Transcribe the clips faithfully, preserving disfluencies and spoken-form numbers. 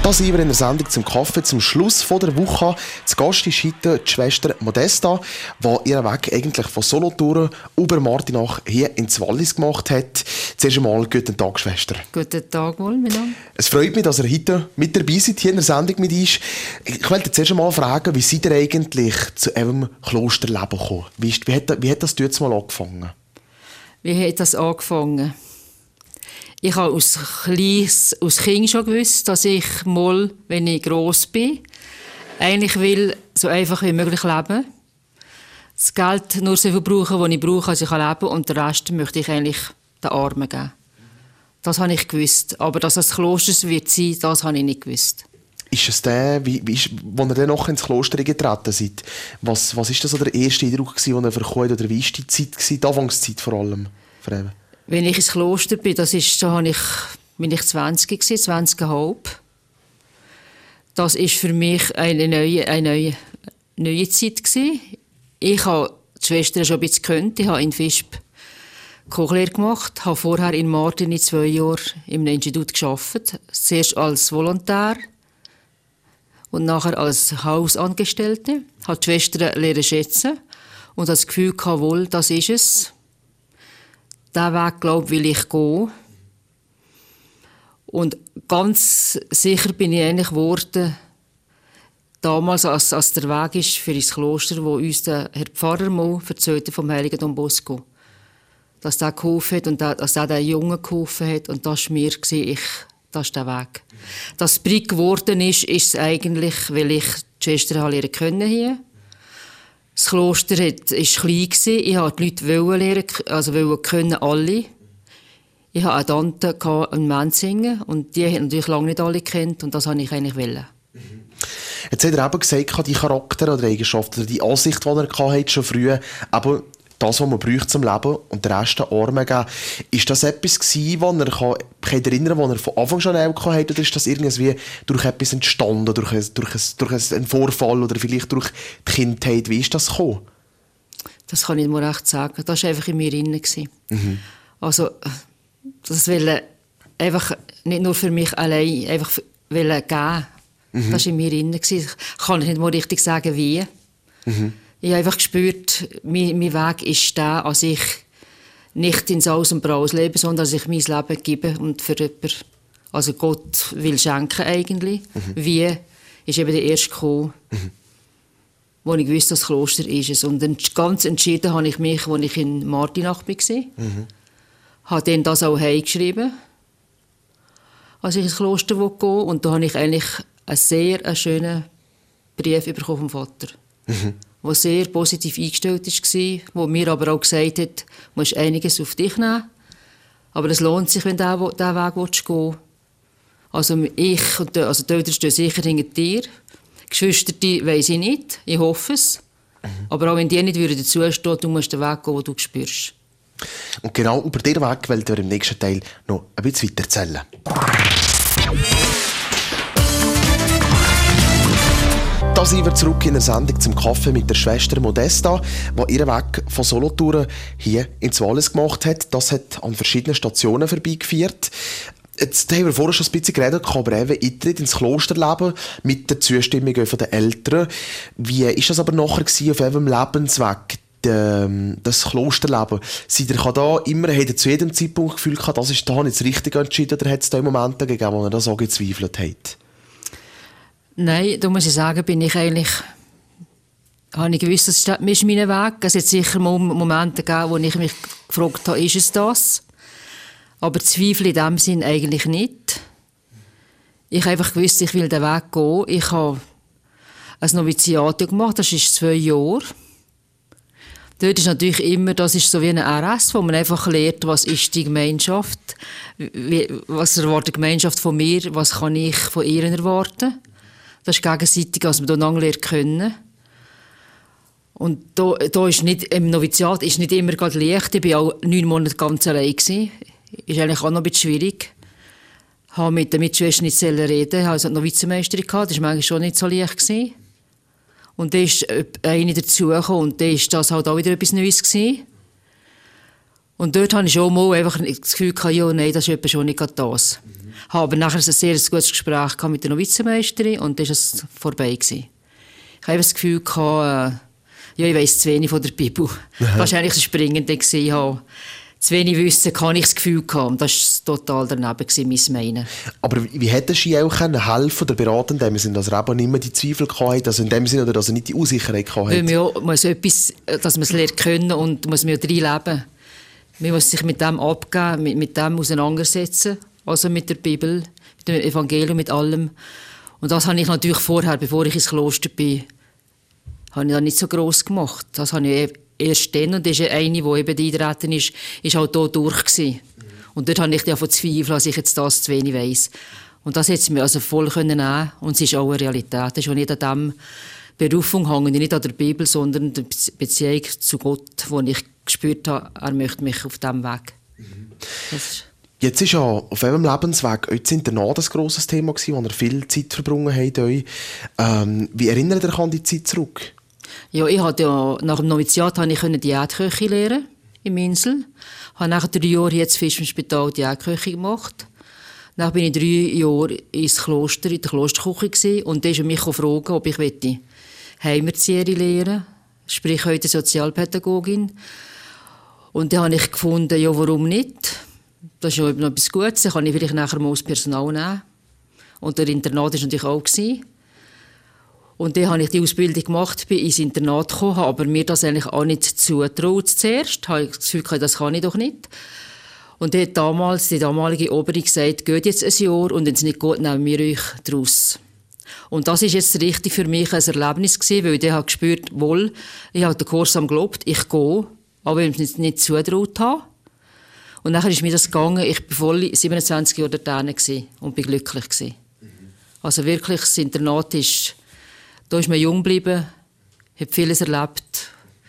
Da sind wir in der Sendung zum Kaffee zum Schluss von der Woche. Zu Gast ist heute die Schwester Modesta, die ihren Weg eigentlich von Solothurn über Martinach hier ins Wallis gemacht hat. Zuerst einmal guten Tag, Schwester. Guten Tag wohl, mein Name. Es freut mich, dass ihr heute mit dabei seid, hier in der Sendung mit uns. Ich wollte zuerst einmal fragen, wie seid ihr eigentlich zu eurem Klosterleben gekommen? Wie, wie, hat, wie hat das jetzt mal angefangen? Wie hat das angefangen? Ich habe als kleines, als Kind schon gewusst, dass ich mal, wenn ich gross bin, eigentlich will so einfach wie möglich leben. Das Geld nur so viel brauchen, das ich brauche, als ich leben kann, und den Rest möchte ich eigentlich den Armen geben. Das habe ich gewusst. Aber dass es Kloster wird sein, das habe ich nicht gewusst. Ist es der, wie, wie ist, als ihr dann noch ins Kloster getreten seid? Was, was ist das so der erste Eindruck, den ihr bekommen habt? Oder wie war die Zeit, die Anfangszeit vor allem? Wenn ich ins Kloster bin, das ist, da ich, bin ich zwanzig, zwanzig Komma fünf. Das war für mich eine neue, eine neue, neue Zeit gewesen. Ich habe die Schwester schon ein bisschen gekannt. Ich habe in Visp Kochlehre gemacht, habe vorher in Martin zwei Jahre im Institut gearbeitet. Zuerst als Volontär und nachher als Hausangestellte. Ich habe die Schwester lernen schätzen und das Gefühl hatte, wohl, das ist es. Diesen Weg, glaube ich, will ich gehen. Und ganz sicher bin ich eigentlich geworden, damals, als, als der Weg ist für ins Kloster, wo uns der Herr Pfarrer mal erzählte vom Heiligen Don Bosco. Dass der geholfen hat und der, dass der den Jungen geholfen hat. Und das war mir, ich, das ist der Weg. Dass es Brick geworden ist, ist es eigentlich, weil ich die Schwester lernen können hier. Das Kloster war klein. Ich wollte die Leute lernen, also wollen können, alle. Ich hatte eine Tante in Menzingen und die haben natürlich lange nicht alle gekannt und das wollte ich eigentlich. Mhm. Jetzt hat er eben gesagt, die Charakter oder Eigenschaften oder die Ansicht, die er hatte, schon früh, eben das, was man braucht zum Leben und den Rest den Armen geben. Ist das etwas gewesen, was er kann, kann erinnern, was er von Anfang schon auch hatte, oder ist das irgendwie durch etwas entstanden, durch, ein, durch, ein, durch einen Vorfall oder vielleicht durch die Kindheit? Wie ist das gekommen? Das kann ich mir recht sagen. Das war einfach in mir drin. Mhm. Also, das will einfach nicht nur für mich allein, einfach will geben. Mhm. Das war in mir drin. Ich kann nicht mal richtig sagen, wie. Mhm. Ich habe einfach gespürt, mein, mein Weg ist der, als ich nicht ins Aus und Braus lebe, sondern dass ich mein Leben gebe und für jemanden, also Gott will schenken eigentlich. Mhm. Wie ist eben der erste gekommen, mhm. wo ich wusste, dass das Kloster ist es. Und ganz entschieden habe ich mich, als ich in Martinach war. Mhm. Habe dann das auch heimgeschrieben, als ich ins Kloster gehen wollte. Und da habe ich eigentlich einen sehr einen schönen Brief bekommen vom Vater. Mhm. Der sehr positiv eingestellt war, der mir aber auch gesagt hat, du musst einiges auf dich nehmen, aber es lohnt sich, wenn du diesen Weg gehen willst. Also ich und die, also die Eltern stehen sicher hinter dir, die Geschwister weiss ich nicht, ich hoffe es, mhm. aber auch wenn die nicht dazustehen würden, du musst den Weg gehen, den du spürst. Und genau über diesen Weg wollen wir im nächsten Teil noch ein bisschen weiter erzählen. Da sind wir zurück in der Sendung zum Kaffee mit der Schwester Modesta, die ihren Weg von Solothurn hier ins Wallis gemacht hat. Das hat an verschiedenen Stationen vorbeigeführt. Jetzt haben wir vorher schon ein bisschen geredet, aber eben Eintritt ins Klosterleben mit der Zustimmung der Eltern. Wie war das aber nachher gewesen, auf eurem Lebensweg, das Klosterleben? Seid ihr da immer, habt ihr zu jedem Zeitpunkt Gefühl gehabt, das ist da nicht das Richtige entschieden, oder hat es da Momente gegeben, wo ihr das auch gezweifelt habt? Nein, da muss ich sagen, bin ich eigentlich, habe ich gewusst, das ist mein Weg. Es hat sicher Momente gegeben, wo ich mich gefragt habe, ist es das? Aber Zweifel in dem Sinn eigentlich nicht. Ich habe einfach gewusst, ich will den Weg gehen. Ich habe ein Noviziat gemacht, das ist zwei Jahre. Dort ist natürlich immer, das ist so wie ein R S, wo man einfach lernt, was ist die Gemeinschaft, was erwartet die Gemeinschaft von mir, was kann ich von ihr erwarten. Das ist gegenseitig, dass wir einander lernen können. Und da, da ist nicht, im Noviziat ist nicht immer gerade leicht. Ich war auch neun Monate ganz allein. Das ist eigentlich auch noch ein bisschen schwierig. Ich habe mit der Mitschwester nicht reden. Ich hatte eine Novizemeisterin. Das war manchmal schon nicht so leicht. Und dann ist eine dazugekommen und dann war das halt auch wieder etwas Neues. Und dort hatte ich schon mal einfach das Gefühl, ja, nein, das ist schon nicht das. habe nachher ein sehr gutes Gespräch mit der Novizenmeisterin und dann war es vorbei gewesen. Ich hatte das Gefühl, gehabt, äh, ja, ich weiss zu wenig von der Bibel. Aha. Das war eigentlich das Springende. Ich habe zu wenig Wissen, kann ich das Gefühl gehabt. Das war total daneben, mein Meinen. Aber wie hätte sie auch helfen oder beraten, indem sie dass er eben nicht mehr die Zweifel hatte, also in dem Sinne, oder dass er nicht die Unsicherheit hatte? Weil man ja muss etwas, dass man es lernt können und muss man ja drin leben. Man muss sich mit dem abgeben, mit, mit dem auseinandersetzen, also mit der Bibel, mit dem Evangelium, mit allem. Und das habe ich natürlich vorher, bevor ich ins Kloster bin, habe ich das nicht so gross gemacht. Das habe ich erst dann, und das ist eine, die eben eingetreten ist, ist halt hier durch gewesen. Und dort habe ich ja von Zweifel, dass ich jetzt das zu wenig weiss. Und das hätte mir also voll können nehmen, und es ist auch eine Realität. Das ist auch nicht an dem Berufung hängen, nicht an der Bibel, sondern der Beziehung zu Gott, wo ich gespürt habe, er möchte mich auf diesem Weg. Mhm. Jetzt ist ja auf eurem Lebensweg das Internat ein grosses Thema gewesen, wo ihr viel Zeit verbrungen habt. Ähm, wie erinnert ihr euch an die Zeit zurück? Ja, ich hatte ja, nach dem Noviziat konnte ich Diätköche lernen im Insel. Ich habe nach drei Jahren jetzt Fisch im Spital Diätköche gemacht. Dann bin ich drei Jahre ins Kloster, in der Klosterküche gewesen, und dann ist er mich gefragt, ob ich Heimerzieherin lernen, sprich heute Sozialpädagogin. Und dann habe ich gefunden, ja, warum nicht? Das ist ja noch etwas Gutes, dann kann ich vielleicht nachher mal das Personal nehmen. Und der Internat war natürlich auch gewesen. Und dann habe ich die Ausbildung gemacht, bin ins Internat gekommen, habe aber mir das eigentlich auch nicht zugetraut zuerst. Habe ich das Gefühl, das kann ich doch nicht. Und dann hat damals die damalige Oberin gesagt, geht jetzt ein Jahr und wenn es nicht geht, nehmen wir euch daraus. Und das ist jetzt richtig für mich ein Erlebnis gewesen, weil ich dann habe gespürt, wohl, ich habe den Kurs am gelobt, ich gehe, aber wenn ich es nicht zugetraut habe. Und nachher ist mir das gegangen, ich war voll siebenundzwanzig Jahre dort und bin glücklich gewesen. Mhm. Also wirklich, das Internat ist, da ist man jung geblieben, hat vieles erlebt.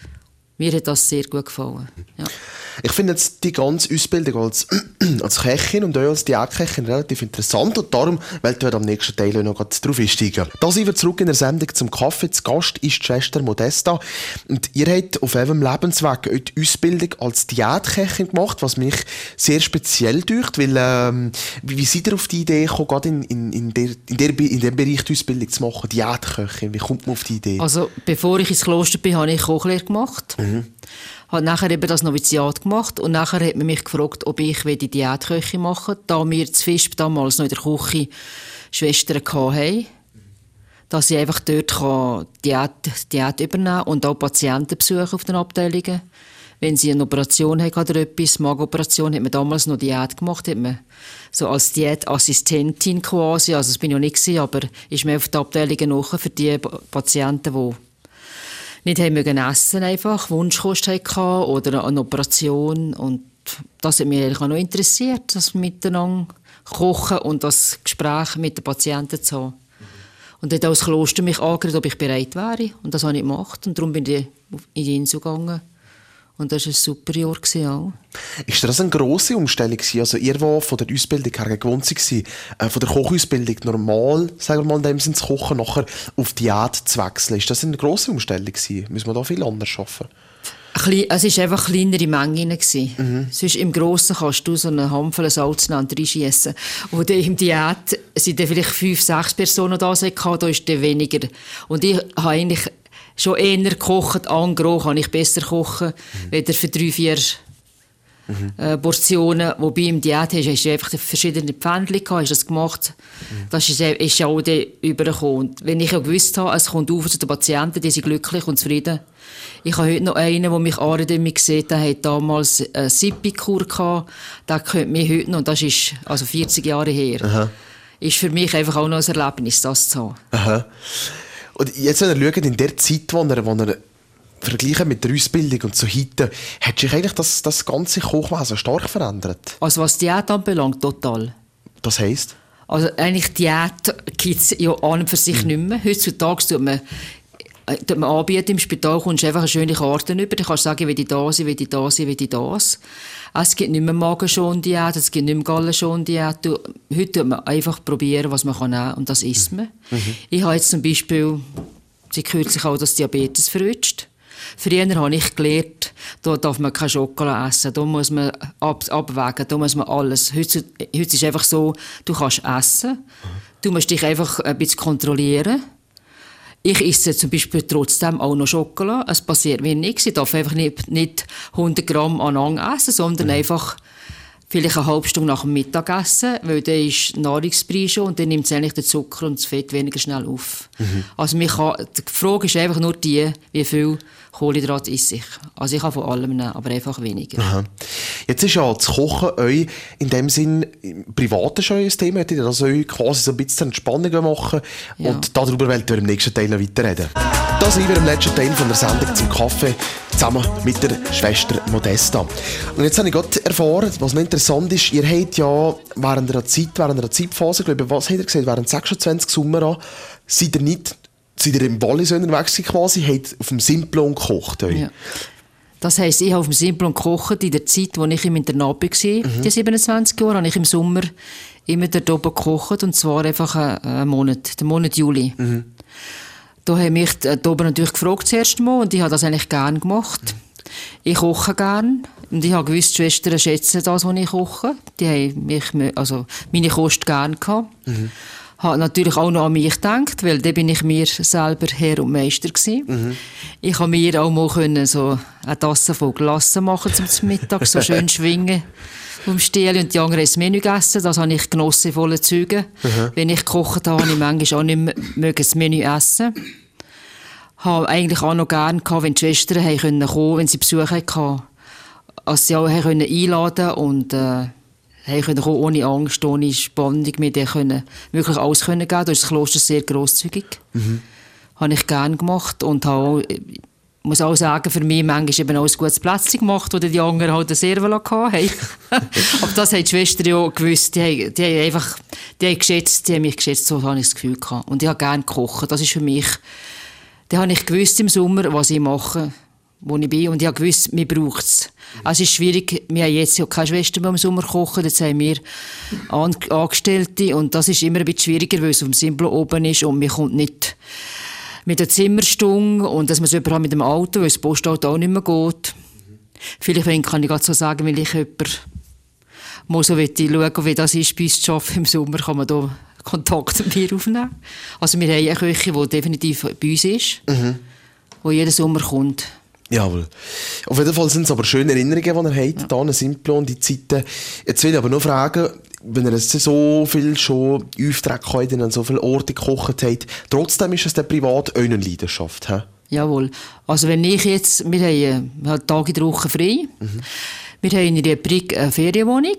Mir hat das sehr gut gefallen. Ja. Ich finde jetzt die ganze Ausbildung als, als Köchin und auch als Diätköchin relativ interessant, und darum wollen wir am nächsten Teil noch darauf einsteigen. Da sind wir zurück in der Sendung zum Kaffee. Zu Gast ist die Schwester Modesta. Und ihr habt auf eurem Lebensweg die Ausbildung als Diätköchin gemacht, was mich sehr speziell dünkt, weil ähm, wie, wie seid ihr auf die Idee gekommen, gerade in, in, in, der, in, der, in dem Bereich die Ausbildung zu machen, Diätköchin? Wie kommt man auf die Idee? Also bevor ich ins Kloster bin, habe ich Kochlehre gemacht. Mhm. Habe nachher eben das Noviziat gemacht und nachher hat man mich gefragt, ob ich die Diätköche machen will, da wir zu Fisch damals noch in der Küche Schwestern hatten, dass ich einfach dort Diät, Diät übernehmen und auch Patienten besuchen auf den Abteilungen. Wenn sie eine Operation hatten oder etwas, Magenoperation, hat man damals noch Diät gemacht, hat man so als Diätassistentin quasi, also das bin ich ja nicht gewesen, aber ist mir auf die Abteilungen nach für die Patienten, die nicht haben mögen essen, einfach Wunschkost hatten oder eine Operation. Und das hat mich eigentlich auch noch interessiert, das Miteinander kochen und das Gespräch mit den Patienten zu haben. Und dann hat auch das Kloster mich angeregt, ob ich bereit wäre. Und das habe ich gemacht. Und darum bin ich in die Insel gegangen. Und das war ein super Jahr auch. Ist das eine grosse Umstellung gewesen? Also ihr, die von der Ausbildung her gewohnt waren, äh, von der Kochausbildung normal, sagen wir mal, in dem Sinne zu kochen, nachher auf Diät zu wechseln. Ist das eine grosse Umstellung gewesen? Müssen wir da viel anders arbeiten? Es war einfach eine kleinere Menge. Mhm. Sonst im Grossen kannst du so eine Handvoll Salz reinschiessen. Und im Diät sind dann vielleicht fünf, sechs Personen da, da ist dann weniger. Und ich habe eigentlich schon eher gekocht, en gros kann ich besser kochen, mhm. weder für drei, vier mhm. äh, Portionen. Wobei im Diät hast, hast du einfach verschiedene Pfändchen gehabt, hast das gemacht. Mhm. Das ist, ist auch dann übergekommen. Und wenn ich ja gewusst habe, es kommt auf zu den Patienten, die sind glücklich und zufrieden. Ich habe heute noch einen, der mich anredet, gesehen hat, der hat damals eine Sippi-Kur gehabt. Der kennt mich heute noch, und das ist also vierzig Jahre her. Aha. Ist für mich einfach auch noch ein Erlebnis, das zu haben. Aha. Und jetzt, wenn ihr schaut, in der Zeit, wo ihr, wo ihr vergleichen mit der Ausbildung und so heute, hat sich eigentlich das, das ganze Kochwesen stark verändert? Also was Diät anbelangt, total. Das heisst? Also eigentlich Diät gibt es ja an und für sich mhm. nicht mehr. Heutzutage tut man, tut man anbieten, im Spital kommst du einfach eine schöne Karte über. Du kannst sagen, will ich das, will ich das, will ich das. Es gibt nicht mehr Magenschondiät, es gibt nicht mehr Gallenschondiät. Heute tut man einfach probieren, was man nehmen kann, und das isst man. Mhm. Ich habe jetzt zum Beispiel, sie kürzlich auch das Diabetes verrutscht. Früher habe ich gelernt, da darf man kein Schokolade essen, da muss man ab, abwägen, da muss man alles. Heute, heute ist es einfach so, du kannst essen, du musst dich einfach ein bisschen kontrollieren. Ich esse zum Beispiel trotzdem auch noch Schokolade, es passiert mir nichts, ich darf einfach nicht, nicht hundert Gramm aneinander essen, sondern mhm. einfach vielleicht eine halbe Stunde nach dem Mittagessen, weil dann ist Nahrungspreis schon und dann nimmt es eigentlich den Zucker und das Fett weniger schnell auf. Mhm. Also mich kann, die Frage ist einfach nur die, wie viel Kohlenhydrate esse ich. Also ich kann von allem nehmen, aber einfach weniger. Aha. Jetzt ist ja das Kochen euch in dem Sinn privat schon ein Thema, hättet ihr das euch quasi so ein bisschen Entspannung machen ja. Und darüber wollt ihr im nächsten Teil noch weiterreden. Da sind wir im letzten Teil von der Sendung zum Kaffee zusammen mit der Schwester Modesta. Und jetzt habe ich gerade erfahren, was noch interessant ist, ihr habt ja während einer Zeit, während einer Zeitphase, glaube ich, was habt ihr gesagt, während sechsundzwanzig Sommer an, seid ihr nicht, seid ihr im Wallis unterwegs quasi, habt auf dem Simplon gekocht. Ja. Das heisst, ich habe auf dem Simplon gekocht in der Zeit, als ich im Internat war, mhm. die siebenundzwanzig Jahre, habe ich im Sommer immer dort oben gekocht, und zwar einfach einen Monat, den Monat Juli. Mhm. Da haben mich die oben natürlich gefragt das erste Mal, und ich habe das eigentlich gerne gemacht. Ich koche gerne und ich habe gewusst, die Schwestern schätzen das, was ich koche. Die haben mich, also meine Kost gerne gehabt. Mhm. Habe natürlich auch noch an mich gedacht, weil da bin ich mir selber Herr und Meister gewesen. Mhm. Ich konnte mir auch mal können, so eine Tasse voll Glasse machen zum Mittag, so schön schwingen um Stiel, und die anderen das Menü gegessen. Das habe ich genossen, volle Züge. Mhm. Wenn ich gekocht habe, habe ich manchmal auch nicht mehr das Menü essen. Ich habe eigentlich auch noch gerne gehabt, wenn die Schwestern kommen konnten, wenn sie Besuch hatten. Also sie auch einladen und äh, können ohne Angst, ohne Spannung mit denen wirklich alles geben. Da ist das Kloster sehr grosszügig. Mhm. Habe ich gerne gemacht und habe, ich muss auch sagen, für mich manchmal eben auch ein gutes Plätzchen gemacht, wo die anderen halt eine Servola hatten. Aber das haben die Schwestern ja gewusst. Die haben, die haben einfach, die haben geschätzt, die haben mich geschätzt, so habe ich das Gefühl gehabt. Und ich habe gerne gekocht. Das ist für mich, da habe ich gewusst im Sommer, was ich mache, wo ich bin, und ich habe gewusst, mir braucht es. Also es ist schwierig, wir haben jetzt ja keine Schwester mehr im Sommer kochen, jetzt haben wir Angestellte, und das ist immer ein bisschen schwieriger, weil es auf dem Simplon oben ist und man kommt nicht mit der Zimmerstunde, und dass man es überhaupt mit dem Auto, weil das Postauto auch nicht mehr geht. Mhm. Vielleicht kann ich gerade so sagen, weil ich jemand mal so schauen, wie das ist, bei uns zu arbeiten im Sommer, kann man da Kontakt mit mir aufnehmen. Also wir haben eine Küche, die definitiv bei uns ist, mhm. wo jeden Sommer kommt. Jawohl. Auf jeden Fall sind es aber schöne Erinnerungen, die ihr habt, ja. Da in Simplon, die Zeiten. Jetzt will ich aber noch fragen, wenn ihr jetzt so viel schon Aufträge habt und an so viele Orte gekocht habt, trotzdem ist es dann privat eure Leidenschaft, he? Jawohl. Also wenn ich jetzt, wir haben einen Tag in der Woche frei, mhm. wir haben in der Brig eine Ferienwohnung,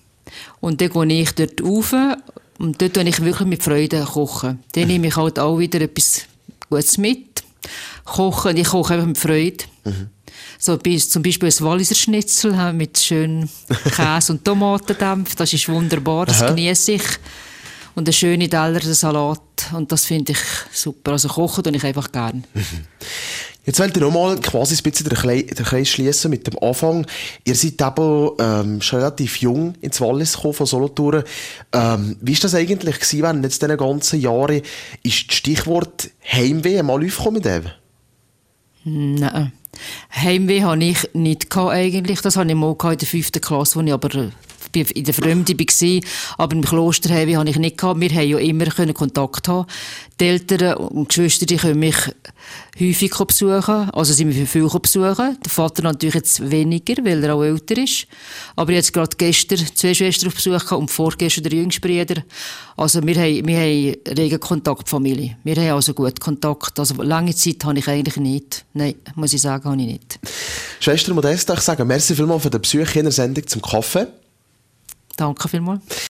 und dann gehe ich dort rauf, und dort koche ich wirklich mit Freude kochen. Dann nehme ich halt auch wieder etwas Gutes mit. Kochen, ich koche einfach mit Freude. Mhm. So, zum Beispiel ein Walliser Schnitzel mit schönem Käse und Tomatendämpf, das ist wunderbar, das genieße ich. Und einen schönen Teller Salat, und das finde ich super. Also kochen tue ich einfach gerne. Mhm. Jetzt wollt ihr noch mal quasi ein bisschen den Kreis schließen mit dem Anfang. Ihr seid eben ähm, schon relativ jung ins Wallis gekommen, von Solothurn. Ähm, wie war das eigentlich gewesen, während jetzt diesen ganzen Jahren? Ist das Stichwort Heimweh mal aufgekommen mit dem? Nein. Heimweh hatte ich nicht eigentlich. Das hatte ich mal in der fünften Klasse, wo ich aber in der Fremde war. Aber im Kloster Heimweh hatte ich nicht gehabt. Wir haben ja immer Kontakt haben. Die Eltern und die Geschwister, die können mich häufig besuchen. Also sind wir viel besuchen. Der Vater natürlich jetzt weniger, weil er auch älter ist. Aber jetzt gerade gestern zwei Schwestern auf Besuch gehabt und vorgestern der jüngste Bruder. Also wir haben, wir haben regen Kontakt, Familie. Wir haben also gut Kontakt. Also lange Zeit habe ich eigentlich nicht. Nein, muss ich sagen, habe ich nicht. Schwester Modesta, ich sage merci vielmals für den Besuch in der Sendung zum Kaffee. Danke vielmals.